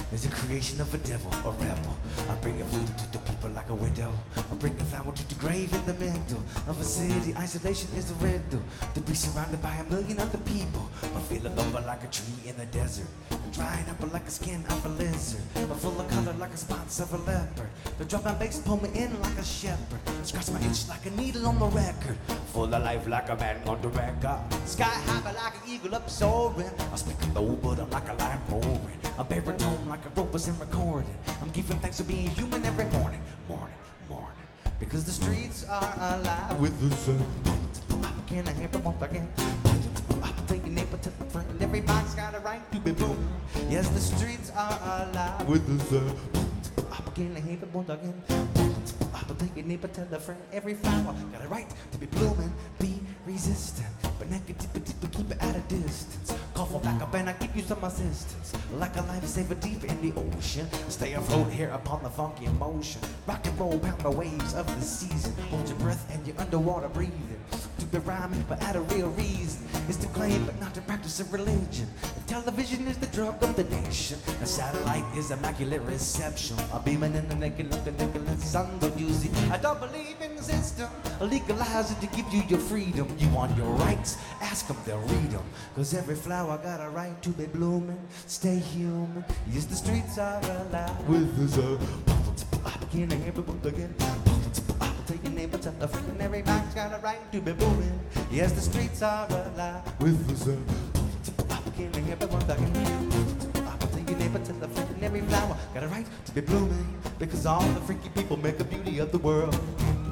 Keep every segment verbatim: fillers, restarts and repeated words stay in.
is a creation of a devil, a rebel. I bring a voodoo to the people like a widow. I bring a flower to the grave in the middle of a city. Isolation is a riddle. To be surrounded by a million other people. I feel a lumber like a tree in the desert. I'm drying up like a skin of a lizard. I'm full of color like a spots of a leopard. The drum and bass pull me in like a shepherd. Scratch my itch like a needle on the record. Full of life like a man on the record. Sky high but like an eagle up soaring. I speak low but I'm like a lion roaring. A baritone like a rope was in recording. I'm giving thanks for being human every morning, morning, morning. Because the streets are alive with the sun. Can I hear them once again? I'm taking neighbor to the friend. Everybody's got a right to be boom. Yes, the streets are alive with the sun. Can I hear them once again? I'm taking neighbor to the friend. Every flower got a right to be blooming. Be resistant, but negativity, but keep it at a distance. Call for backup and I give you some assistance. Like a lifesaver deep in the ocean. Stay afloat here upon the funky emotion. Rock and roll, pound the waves of the season. Hold your breath and you're underwater breathing. To be rhyming, but at a real reason. It's to claim, but not to practice a religion. If television is the drug of the nation, a satellite is immaculate reception. A beaming in the naked, looking, naked sun. Don't use it. I don't believe in the system. Legalize it to give you your freedom. You want your rights? Ask them, they'll read them. Cause every flower got a right to be blooming. Stay human. Yes, the streets are alive with the sun. Can I hear people again? Take your neighbor to the friend, and everybody's got a right to be booming. Yes, the streets are alive with the sun. Can I hear people again? Take your neighbor to the friend, and every flower got a right to be blooming. Because all the freaky people make the beauty of the world.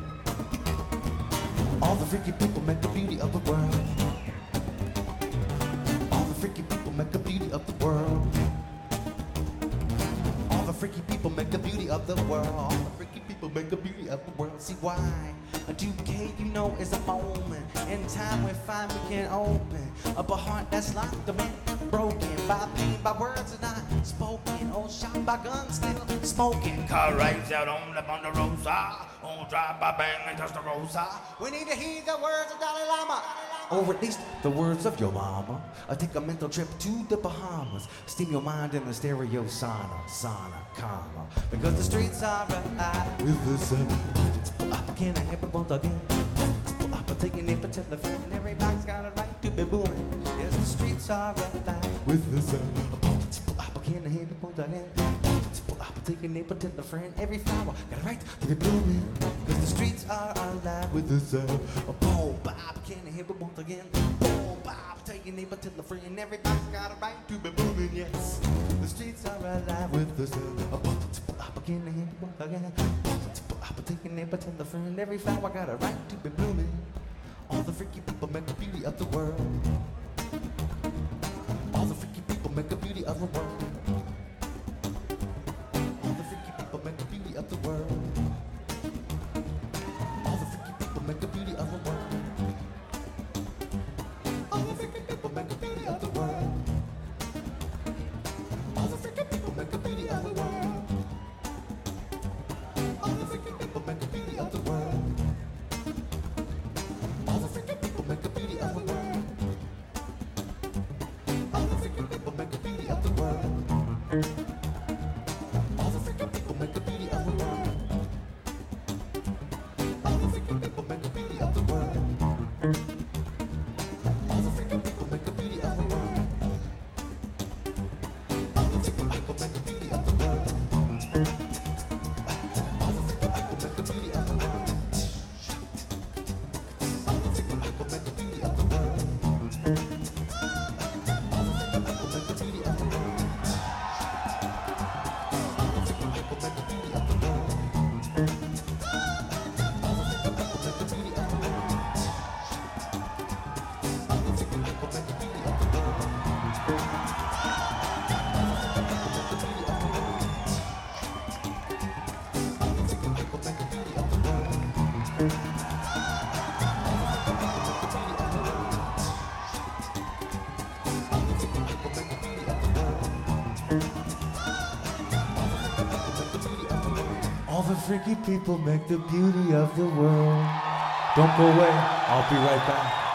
All the freaky people make the beauty of the world. All the freaky people make the beauty of the world. All the freaky people make the beauty of the world. All the freaky people make the beauty of the world. See why? A decay, you know, is a moment. In time we find we can open up a heart that's locked up and broken by pain, by words that not spoken. Oh, shot by guns, still smoking. Car rides out on the Ponderosa. On drive by bang and touch the rosa. We need to hear the words of Dalai Lama. Or at least the words of your mama. I take a mental trip to the Bahamas. Steam your mind in the stereo sauna, sauna, karma. Because the streets are alive with the sun. Can I hear both again? I'm taking it for the friend. Everybody's got a right to be booming. Yes, the streets are alive with the sun. Can I hear both again? I'm taking it for the friend. Every flower got a right to be blooming. Because the streets are alive with the sun. Boom, Bob, can I hear both again? Boom, Bob, taking it for the friend. Everybody's got a right to be booming. Yes, the streets are alive with the sun. Can I hear both again? I'm taking it to the friend. Every flower got a right to be blooming. All the freaky people make the beauty of the world. All the freaky people make the beauty of the world. All the freaky people make the beauty of the world. All the freaky people make the beauty of the world. All the freaky people make the beauty of the world. All the freaky people make the beauty of the world. All the freaky people make the beauty of the world. All the freaky people make the beauty of the world. All the freaky people make the beauty of the world. All the freaky people make the beauty of the world. All the freaky people make the beauty of the world. All the freaky people make the beauty of the world. All the freaky people make the beauty of the world. All the freaky people make the beauty of the world. Don't go away, I'll be right back.